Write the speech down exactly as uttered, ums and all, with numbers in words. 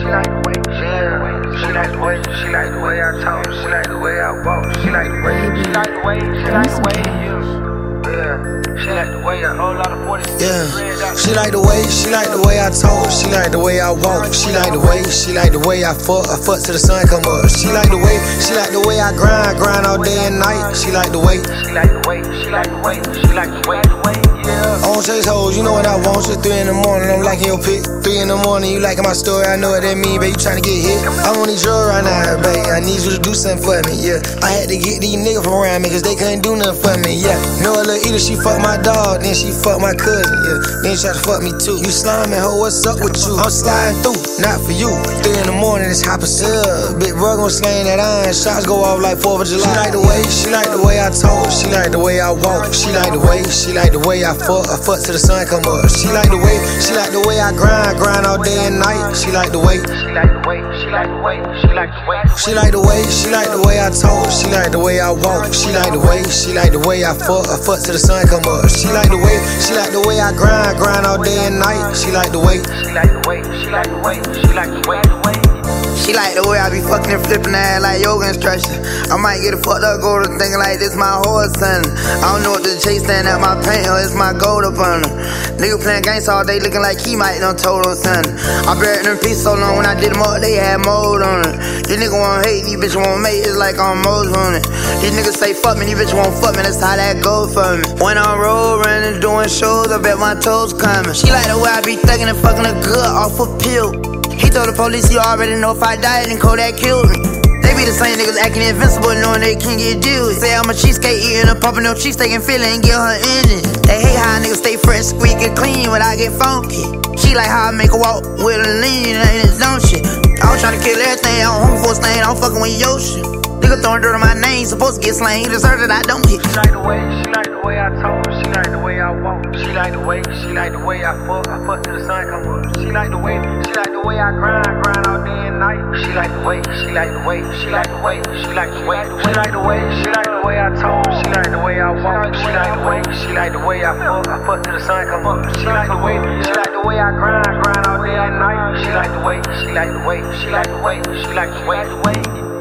like the way, yeah. She like the way, she like the way I talk, she like the way I walk, she like the way, she like the way, she like the way you. Yeah. She like the way a whole lot of forty. Yeah, she like the way, she like the way I talk, she like the way I walk, she like the way, she like the way I fuck, I fuck till the sun come up. She like the way, she like the way I grind, grind all day and night. She like the way, she like the way, she like the way, she like the way, the way, yeah. I don't chase hoes, you know what I want. It's three in the morning, I'm liking your pic. Three in the morning, you liking my story, I know what that mean, babe. You tryna get hit? I'm on these drugs right now, babe. I need you to do something for me, yeah. I had to get these niggas from around me, cause they couldn't do nothing for me, yeah. Know a little eater, she fuck my dog, then she fuck my cousin, yeah. Then she try to fuck me too. You sliming, ho, what's up with you? I'm sliding through, not for you. Three in the morning, it's hot as hell. Big bro gon' slang that iron, shots go off like fourth of July. She like the way, she like the way I talk, she like the way I walk, she like the way, she like the way I fuck, I fuck till the sun come up. She like the way, she like the way I grind, grind all day and night. She like the way, she like the way, she like the way, she like the way, she like the way, she like the way I talk, she like the way I walk, she like the way, she like the way I fuck, I fuck till the sun come up. She like the way, she like the way I grind, grind all day and night. She like the way, she like the way, she like the way, she like the way, the way. She like the way I be fucking and flipping ass like yoga instruction. I might get a fucked up go to thinking like this my horse son. I don't know what the chase stand at my paint or it's my gold up on them. Nigga playing games all day looking like he might done told on son. I buried them pieces so long when I did them up they had mold on it. These niggas wanna hate, these bitches wanna mate, it's like I'm Moses on it. These niggas say fuck me, these bitches won't fuck me, that's how that goes for me. When I'm roll running, doing shows, I bet my toes coming. She like the way I be thugging and fucking a good off a pill. He told the police you already know if I died then Kodak killed me. They be the same niggas acting invincible knowing they can't get deals. Say I'm a cheesecake eating a pumping no cheesesteak and feeling get her engine. They hate how niggas stay fresh, squeak and clean when I get funky. She like how I make her walk with a lean and it's dumb shit. I was trying to kill everything, I don't home for a stain, I'm fucking with your shit. Nigga throwing dirt on my name, supposed to get slain, he deserves it, I don't hit. She like the way, she like the way I talk, she like the way I walk, she like the way, she like the way I fuck, I fuck till the sun come up. She like the way, she like the way I grind, grind all day and night. She like the way, she like the way, she like the way, she like the way, she like the way, she like the way I talk, she like the way I walk, she like the way, she like the way I fuck, I fuck till the sun come up. She like the way, she like the way I grind, grind all day and night. She like the way, she like the way, she like the way, she like the way, the way.